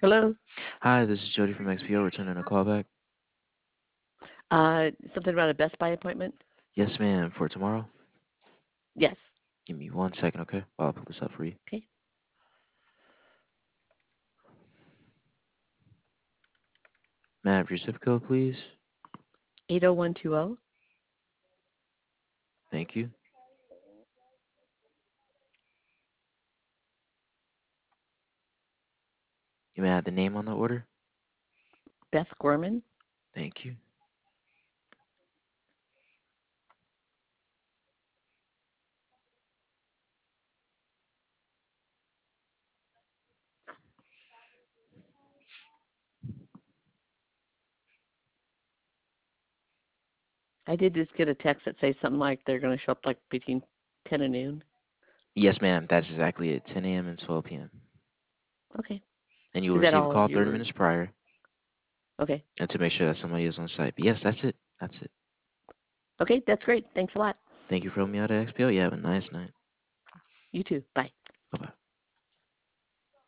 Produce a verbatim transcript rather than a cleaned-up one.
Hello. Hi, this is Jody from X P O returning a callback. Uh, something about a Best Buy appointment? Yes, ma'am, for tomorrow. Yes. Give me one second, okay? While I pull this up for you. Okay. May I have your zip code, please? eight oh one two oh. Thank you. You may have the name on the order? Beth Gorman. Thank you. I did just get a text that says something like they're going to show up like between ten and noon. Yes, ma'am, that's exactly it. ten a m and twelve p m Okay. And you will Is that receive a all call thirty your? minutes prior Okay. and to make sure that somebody is on site. But yes, that's it. That's it. Okay, that's great. Thanks a lot. Thank you for helping me out at X P O. You have a nice night. You too. Bye. Bye bye.